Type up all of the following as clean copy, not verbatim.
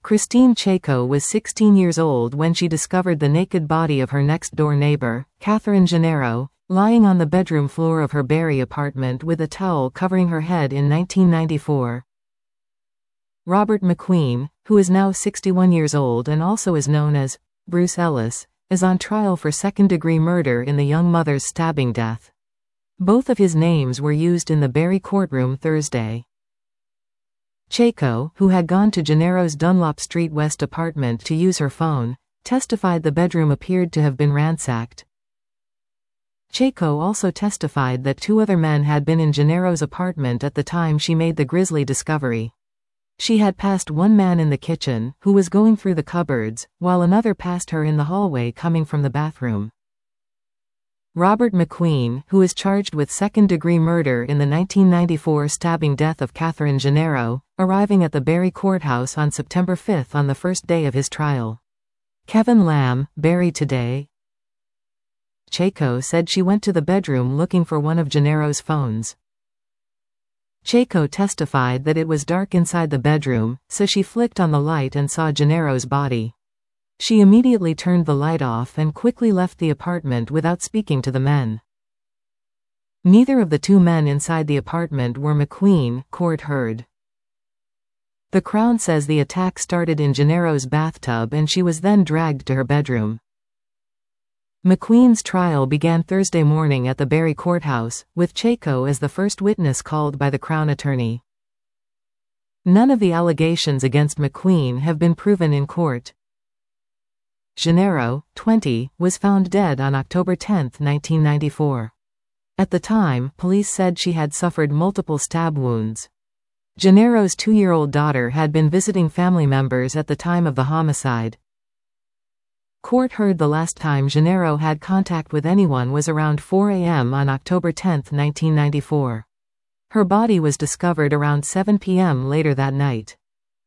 Christine Chaco was 16 years old when she discovered the naked body of her next-door neighbor, Catherine Gennaro, lying on the bedroom floor of her Barrie apartment with a towel covering her head in 1994. Robert McQueen, who is now 61 years old and also is known as Bruce Ellis, is on trial for second-degree murder in the young mother's stabbing death. Both of his names were used in the Barrie courtroom Thursday. Chaco, who had gone to Gennaro's Dunlop Street West apartment to use her phone, testified the bedroom appeared to have been ransacked. Chaco also testified that 2 other men had been in Gennaro's apartment at the time she made the grisly discovery. She had passed one man in the kitchen, who was going through the cupboards, while another passed her in the hallway coming from the bathroom. Robert McQueen, who is charged with second-degree murder in the 1994 stabbing death of Catherine Gennaro, arriving at the Barrie courthouse on September 5 on the first day of his trial. Kevin Lamb, Barrie Today. Chaco said she went to the bedroom looking for one of Gennaro's phones. Chaco testified that it was dark inside the bedroom, so she flicked on the light and saw Gennaro's body. She immediately turned the light off and quickly left the apartment without speaking to the men. Neither of the 2 men inside the apartment were McQueen, court heard. The Crown says the attack started in Gennaro's bathtub and she was then dragged to her bedroom. McQueen's trial began Thursday morning at the Barrie courthouse, with Chaco as the first witness called by the Crown attorney. None of the allegations against McQueen have been proven in court. Gennaro, 20, was found dead on October 10, 1994. At the time, police said she had suffered multiple stab wounds. Gennaro's 2-year-old daughter had been visiting family members at the time of the homicide. Court heard the last time Gennaro had contact with anyone was around 4 a.m. on October 10, 1994. Her body was discovered around 7 p.m. later that night.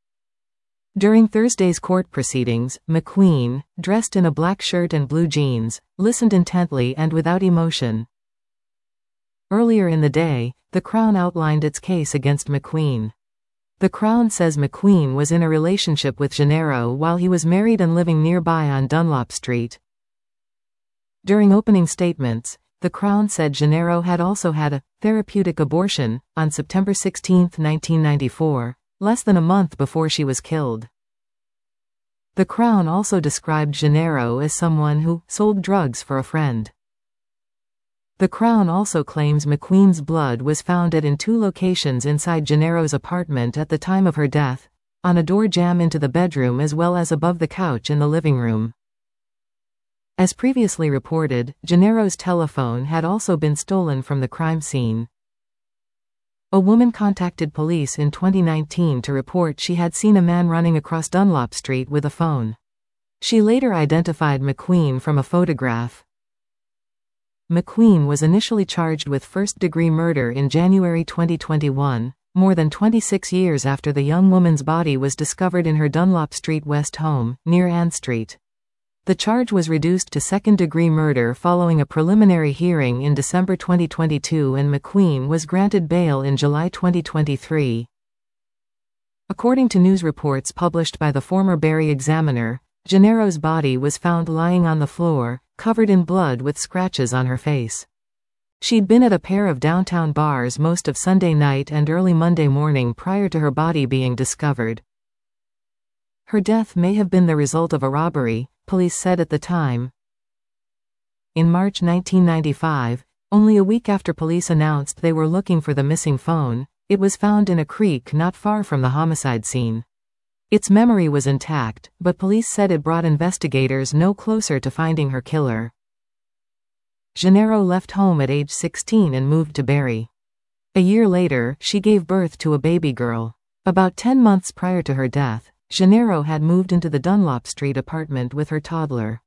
During Thursday's court proceedings, McQueen, dressed in a black shirt and blue jeans, listened intently and without emotion. Earlier in the day, the Crown outlined its case against McQueen. The Crown says McQueen was in a relationship with Gennaro while he was married and living nearby on Dunlop Street. During opening statements, the Crown said Gennaro had also had a therapeutic abortion on September 16, 1994. Less than a month before she was killed. The Crown also described Gennaro as someone who sold drugs for a friend. The Crown also claims McQueen's blood was found in 2 locations inside Gennaro's apartment at the time of her death, on a door jamb into the bedroom as well as above the couch in the living room. As previously reported, Gennaro's telephone had also been stolen from the crime scene. A woman contacted police in 2019 to report she had seen a man running across Dunlop Street with a phone. She later identified McQueen from a photograph. McQueen was initially charged with first-degree murder in January 2021, more than 26 years after the young woman's body was discovered in her Dunlop Street West home, near Ann Street. The charge was reduced to second-degree murder following a preliminary hearing in December 2022 and McQueen was granted bail in July 2023. According to news reports published by the former Barrie Examiner, Gennaro's body was found lying on the floor, covered in blood with scratches on her face. She'd been at a pair of downtown bars most of Sunday night and early Monday morning prior to her body being discovered. Her death may have been the result of a robbery, police said at the time. In March 1995, only a week after police announced they were looking for the missing phone, it was found in a creek not far from the homicide scene. Its memory was intact, but police said it brought investigators no closer to finding her killer. Gennaro left home at age 16 and moved to Barrie. A year later, she gave birth to a baby girl. About 10 months prior to her death, Gennaro had moved into the Dunlop Street apartment with her toddler.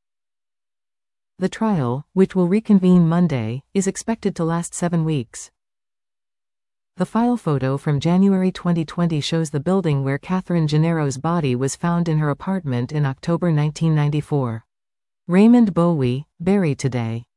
The trial, which will reconvene Monday, is expected to last 7 weeks. The file photo from January 2020 shows the building where Catherine Gennaro's body was found in her apartment in October 1994. Raymond Bowie, Barrie Today.